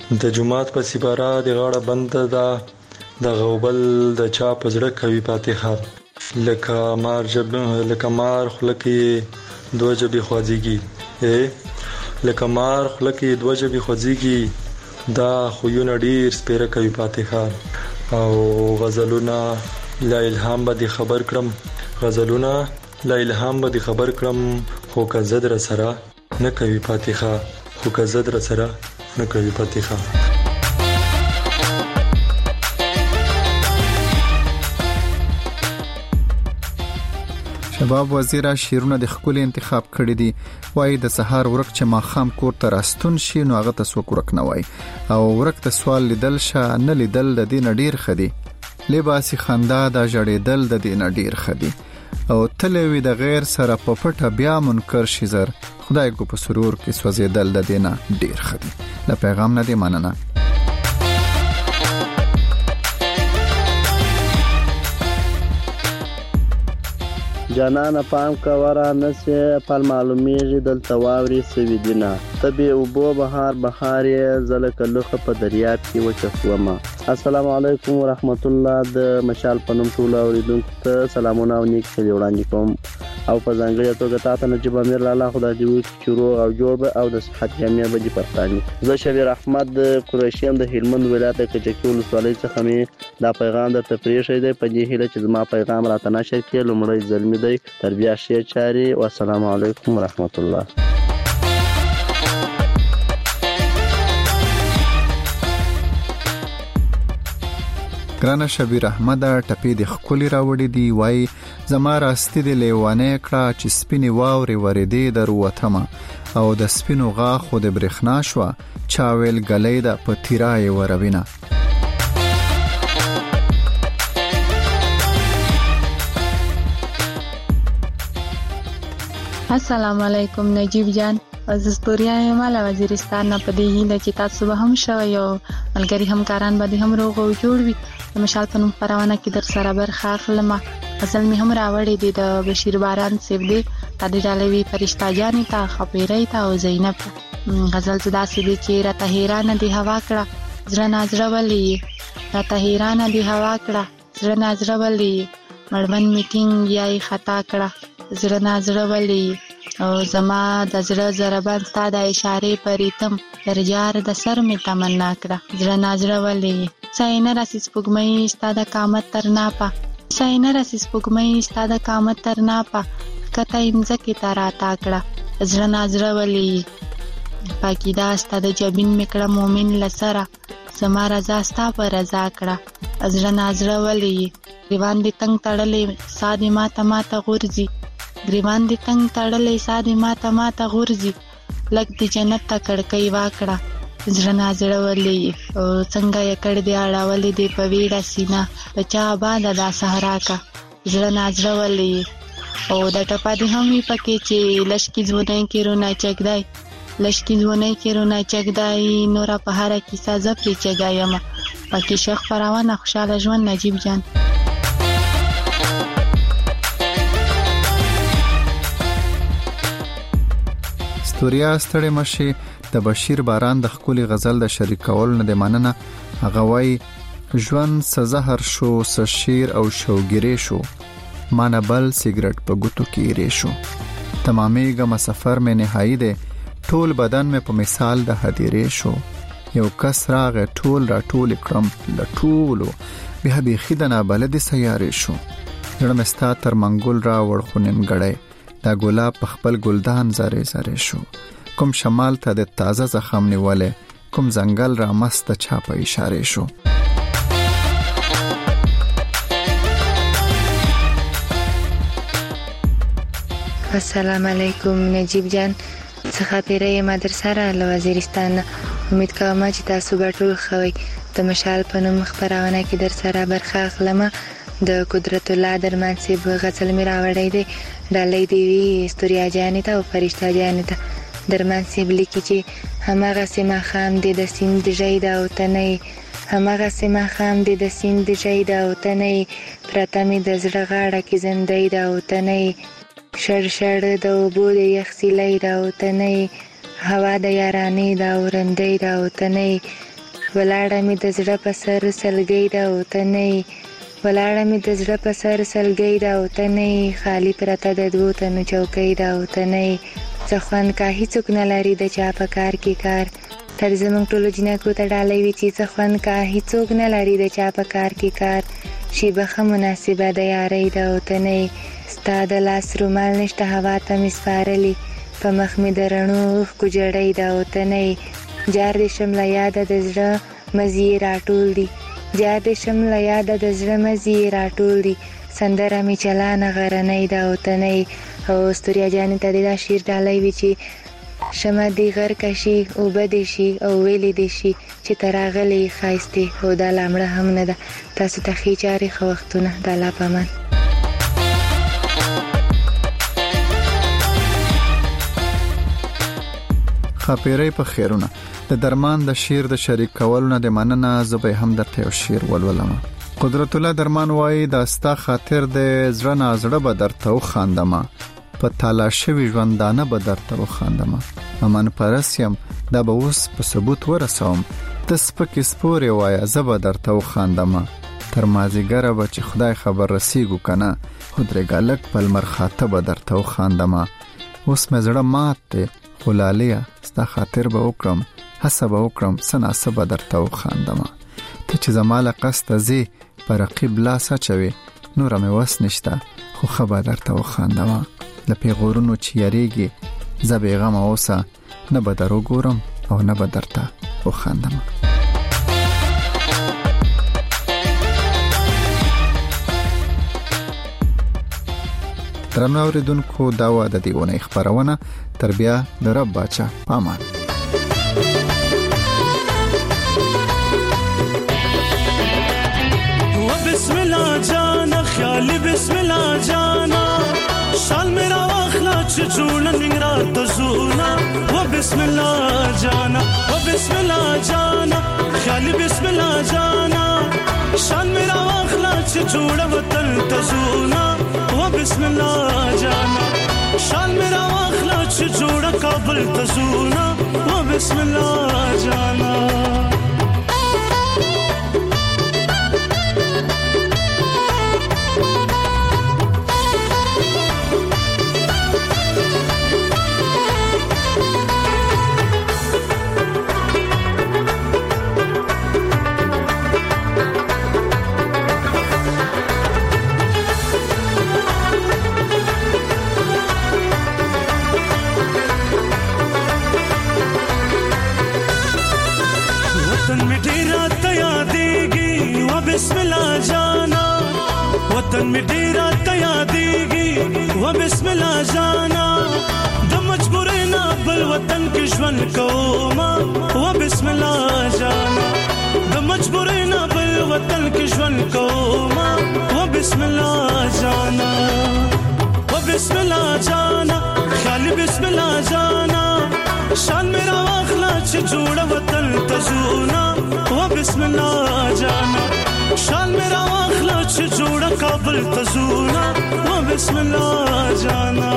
د جمعات په سیبارا د غاړه بند ده د غوبل د چا پزړه کوي فاتحه لکه مار جب لکه مار خلکی دوه جبې خوځيږي اے لکه مار خلکی دوه جبې خوځيږي دا خوونه ډیر سپیره کوي فاتحه او غزلونه لا الهام به خبر کړم غزلونه لا الهام به خبر کړم خو که زدر سره نه کوي فاتحه خو که زدر سره نه کوي فاتحه شباب وزیره شیرونه د خپل انتخاب کړی دي وای د سحر ورک چې ما خام کور ته راستون شي نو هغه تاسو ورک نه وای او ورک ته سوال لیدل شه نه لیدل د دین ډیر خدي لباسي خندا د جړېدل د دین ډیر خدي او تلوي د غیر سره په پټه بیا منکر شي زر خدای کو په سرور کې سوځېدل د دین ډیر خدي د پیغام نه دی مننه جانانه پام کوره نسې پل معلومیږي دلته واوري سوي دینا طبي وبو بهار بهار زلک لخه په دریاب کې وچفوما السلام علیکم ورحمت الله د مشال پنوم ټول اوریدونکو ته سلامونه او نیک ښه وړاندې کوم او په ځانګړي توګه تاسو نجيب امیر لاله خدای دې وکړي چې روغ او جوړ به او د صحت جامع به دي پرتاني زه شبیر احمد قریشیم د هلمند ولایت کجکی ولسوالۍ څخه مې دا پیغام درته پریښی دی په دې هیله چې زما پیغام راته نشر کړي لومړی ځلمي دی تربیه شي چاري والسلام علیکم ورحمت الله ګرانه شبیر احمد ټپی د خولي راوړي دی وای زما راستي د لیوانه کړه چې سپینی واوري وردی دروتما او د سپینو غا خو د برخنا شو چاویل غلې د پتیرای وروینه السلام علیکم نجیب جان از استوریا مال وزیرستان نه پدې هیله چې تاسو به هم شو یو ملګری همکاران به هم روغ او جوړ وي مشال پنوم پروانه کې در سره برخه اخلم اصل می هم راوړې دي د بشیر باران سیب دي تدې ډالوي فرشتہ جانې تا خپېرې تا او زینب غزل زدا سې دي چې راته حیران دي هوا کړه زړه نازړه ولي راته حیران دي هوا کړه زړه نازړه ولي مړمن میټینګ یای خطا کړه زړه نازړه ولي او زما د زړه ضربان ستاد اشاره پریتم درجار د سر می تمنا کړه زړه نازړه ولي ساينه راسي سپوږمۍ ستاد قامت ترنا پا ساينه راسي سپوږمۍ ستاد قامت ترنا پا کته امزه کې تارا تا کړه زړه نازړه ولي پاکیدا ستاد جبین میکړه مومن لسره زما رضا ستا پر رضا کړه زړه نازړه ولي دیوان دې تنگ تړلې سادي ماته ماته غورځي گریوان دې تنگ تړلې سادي ماته ماته غورځي لګ دې جنت ته کړکۍ واکړه زړه نازړه ولي او څنګه یې کړ دې اړولې دې په ویډه سینا بچا آباد دا صحرا کا زړه نازړه ولي او د ټپا دې هم پکې چې لشکې ځونه کې رونه چګدای لشکې ځونه کې رونه چګدای نور په هر کیسه زپري چګایم پکې شیخ فراوان خوشاله ژوند نجیب جان استوریا ستړي مشي د بشیر باران د خولي غزل د شریکول نه د مننه هغه وای ژوند سزهر شو سشیر او شوګری شو مانه بل سیګریټ په ګوتو کې ری شو تمامېګه مسافر مې نهایی ده ټول بدن مې په مثال د هدیره شو یو کس راغ ټول را ټول کړم لټولو به به خدنا بلد سیارې شو جوړ مستا تر منګول را وړخونن غړې دا ګلاب په خپل ګلدان زره زره شو کوم شمال ته د تازه زخم نیولې کوم زنګل را مست چا په اشاره شو السلام علیکم نجیب جان څخه پیرې مدرسه را له وزیرستان امید کوم چې تاسو به ټول خوي د مشال په نوم خبرونه کې در سره برخه اخلم د قدرت الله درمان سی غزل می راوړی دی ډالۍ دی وی استوریا جانې ته او فرشتہ جانې ته درمان سی لیکي چې همغه سیمه خام دی د سیند جیدا او تنه همغه سیمه خام دی د سیند جیدا او تنه پرته می د زړه غاړه کې زندې دا او تنه شړ شړ د وبو د یخ سیلې دا او تنه هوا د یارانې دا ورندې دا او تنه ولاړه مې د زړه په سر سلګۍ ده او ته نه یې ولاړه مې د زړه په سر سلګۍ ده او ته نه یې خالي پرته د دوو تنو چوکۍ ده او ته نه یې څه خوند کا هیڅوک نه لري د چا په کار کې کار تر زموږ ټولو جنکو ته ډالۍ وي چې څه خوند کا هیڅوک نه لري د چا په کار کې کار شیبه ښه مناسبه د یارۍ ده او ته نه یې ستا د لاس رومال نشته هوا ته مې سپارلي په مخ مې د رڼو اوښکو جړۍ ده او ته نه یې جار دې شم له یاده د زړه مزي یې راټول دي جار دې شم له یاده د زړه مزي یې راټول دي سندره مې چلانه غرنۍ ده او ته نه یې او ستوریا جانې ته دې دا شعر ډالۍ وي چې شمع دې غرقه شي اوبه دې شي او ویلې دې شي چې ته راغلې ښایستې او دا لا مړه هم نه ده تاسو ته ښې چارې ښه وختونه د الله په امان خاپیرۍ په خیرونه د درمان د شیر د شریک کولو نه د مننه زبې هم درته یو شیر ولولم قدرت الله درمان وایي دا ستا خاطر د زړه نه زړه به درته وخاندم په تالا شوی ژوندانه به درته وخاندم امان پرسیم دا به اوس په ثبوت ورسوم د سپکې سپورې وایه زه به درته وخاندم تر مازیګره به چې خدای خبر رسیږو کنه خو درېږه لږ په لمر خاته به درته وخاندم اوس مې زړه مات دی خو لاليه ستا خاطر به وکړم هڅه به وکړم څه ناڅه به درته وخاندم ته چې زما له قصده ځې په رقیب لاس اچوې نوره مې وس نشته خو ښه به درته وخاندم له پیغورونو چې یریږي زه بېغمه اوسه نه به در وګورم او نه به درته وخاندم درنو اوریدونکو دا و د دې اونۍ خبرونه تر بیا د رب باچا پامان و بسم الله جانا خیال بسم الله جانا شال میرا واخلا چې جوړ ننګرا تزونا و بسم الله جانا و بسم الله جانا خیال بسم الله جانا شال میرا واخلا چې جوړ وطن تزونا و بسم الله جانا شال میرا واخلا چې جوړ کابل تزونا و بسم الله جانا بسم الله جانا وطن می ډیر ته یادېږي و بسم الله جانا د مجبورې نه بل وطن کې ژوند کوم و بسم الله جانا د مجبورې نه بل وطن کې ژوند کوم و بسم الله جانا و بسم الله جانا خالي بسم الله جانا شان میرا واخلا چې جوړ وطن تزونا و بسم الله جانا شان میرا واخلا چې جوړ کابل تزونا و بسم الله جانا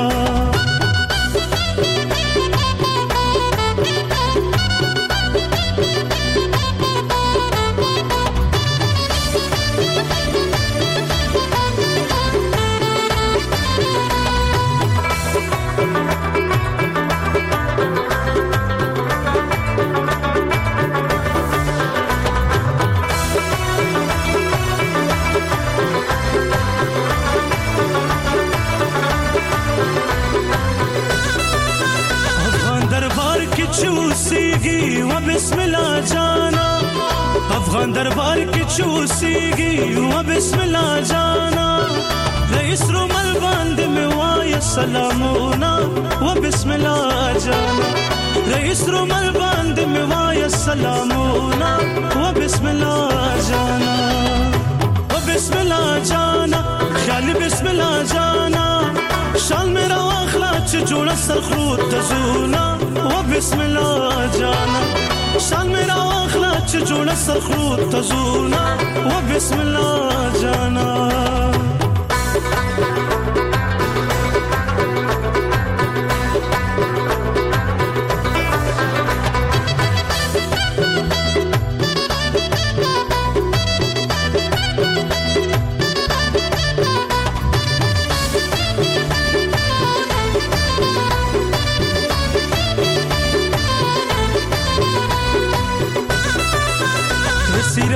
چوسیږي و بسم الله جانا افغان دربار کې چوسیږي و بسم الله جانا رئیس رومل باندې مې وای سلامونه و بسم الله جانا رئیس رومل باندې مې وای سلامونه و بسم الله جانا و بسم الله جانا خیال بسم الله جانا شال میرا واخلا چې جوړ سرخرو تزونا و بسم الله جانا شال میرا واخلا چې جوړ سرخرو تزونا و بسم الله جانا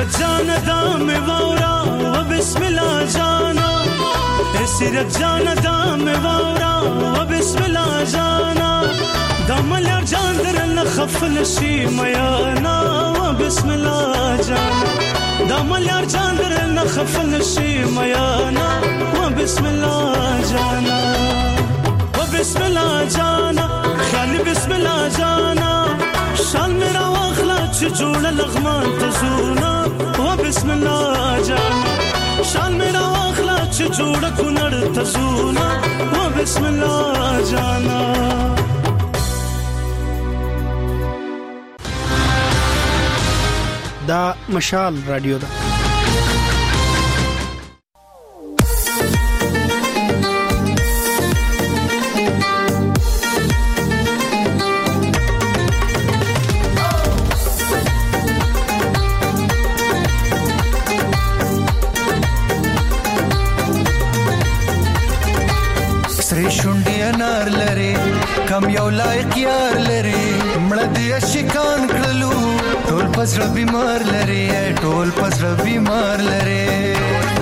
سیرت جان دام وورا و بسم الله جانا سیرت جان دام وورا و بسم الله جانا دمل جان درن خفل شي ميانا و بسم الله جانا دمل جان درن خفل شي ميانا و بسم الله جانا و بسم الله جانا خالي بسم الله جانا شال میرا واخلا چې جوړه لغمان تزونا و بسم الله جانا شال میرا واخلا چې جوړه کونړ تزونا و بسم الله جانا دا مشال رادیو ده. سری شونډي انار لري کم یو لایق یار لري مړه دې شکان کړلو ټول پزړه بیمار لري ټول پزړه بیمار لري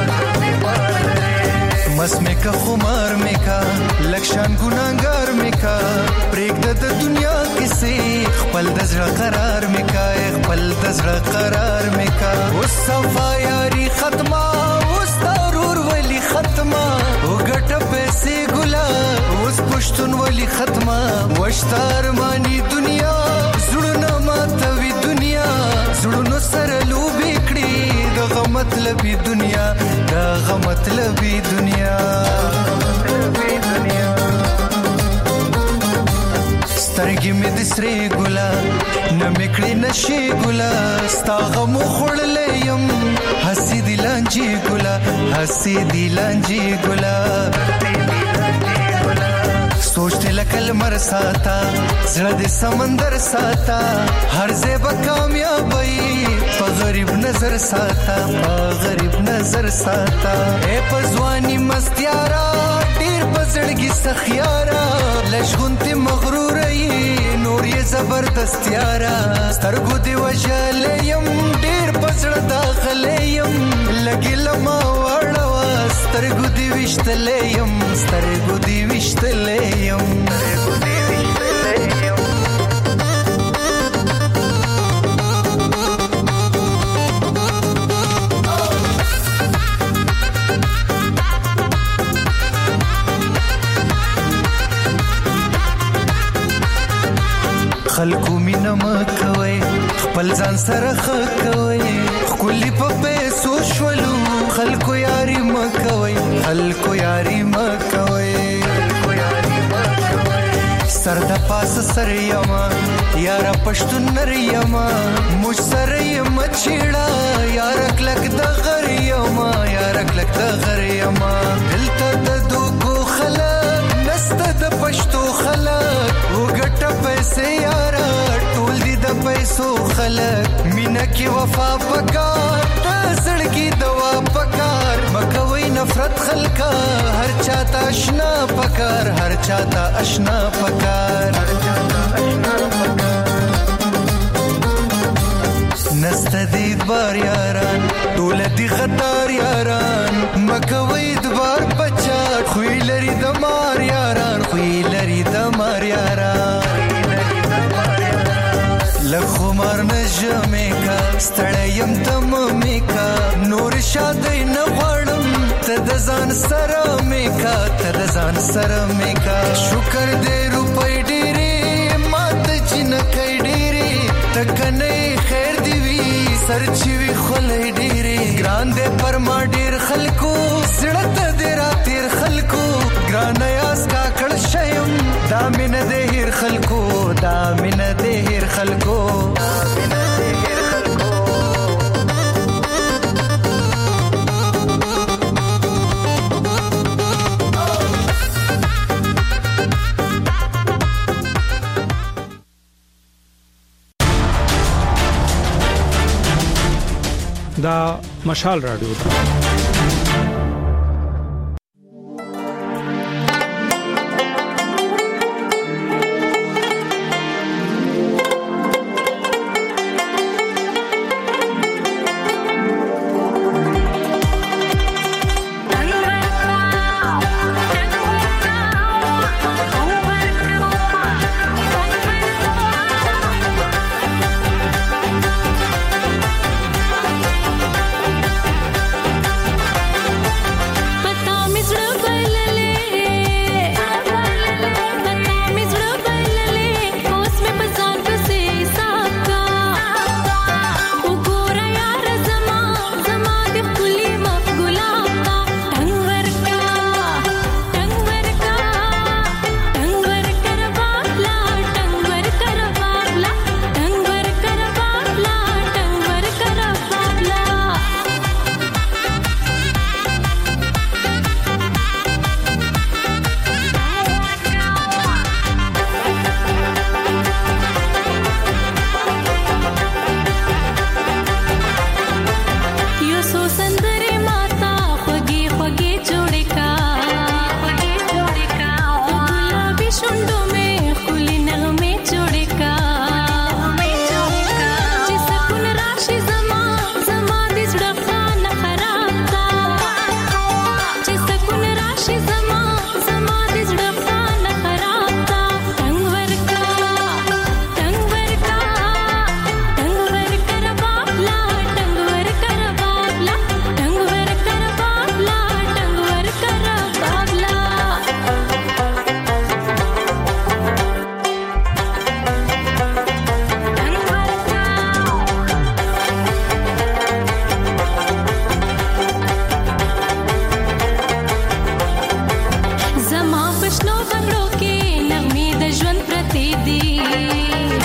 مس میکا خمار میکا لکشان ګناګار میکا پرېګ د دنیا کیسې خپل د زړه قرار میکا خپل د زړه قرار میکا او صفا یاري ختمه اوس ضرور ولی ختمه وګټه پیسې ګلا اوس پښتون ولی ختمه وشتار مانی دنیا زړونه ماتوي دنیا زړونو سره لوبي کړی دغه مطلبي دنیا دغه مطلبي دنیا سترګې مې د سرې ګلا نه میکړې نشي ګلا ستا غمو خوړلې يم هسي دی لانجي ګلا هسي دی لانجي ګلا سوچتے لکل مر ساتا زړه د سمندر ساتا هر زیب کامیابی په غریب نظر ساتا په غریب نظر ساتا اے پزوانی مستیارا ډیر پزړګي سخیارا لشغونتی مغرور ای نور یې زبردست یارا سترګو دی وجل یم ډیر پزړه داخله یم لګی لما وړوا سترګو دی وشتلې یم سترګو دی وشتلې یم سترګو دی وشتلې یم خلکو مینه مکوي خپل ځان سره خکوي خولي په پیسو شولو خلکو یاري مکوي خلکو یاري مکوي سر د پاس سر یما یار پښتون نر یما مش سر یم چیړه یار کلک د غر یما یار کلک د غر یما دلته د دوکو خلک نست د پښتو خلک وګټه پیسې یار ټول دي د پیسو خلک مینا کی وفا پکار د زړګي دوا پکار مکوي نفرت خلکا هر چاته آشنا پکار هر چاته آشنا پکار هر چاته آشنا پکار نست دی دبار یاران ټول دی غدار یاران مکوي دبار بچا خوې لري د مار یاران خوې لري د مار یاران لخو مار نجمه کا ستړیم تم میکا نور شادي نه غړم ته د ځان سره میکا ته د ځان سره میکا شکر دې روپې ډېری مات جن کای ډېری تکنه خیر دی وی سرچوي خلې ډېری ګران دې پر ما ډېر خلکو زړه ته دې را تیر خلکو ګران یاس کا کړ شیم دا مين دې هر خلکو دا مين دې هر خلکو دا مين دې هر خلکو دا مشال رادیو ده. زما پښنو بنگړو کې نغمې د ژوند پرتې دي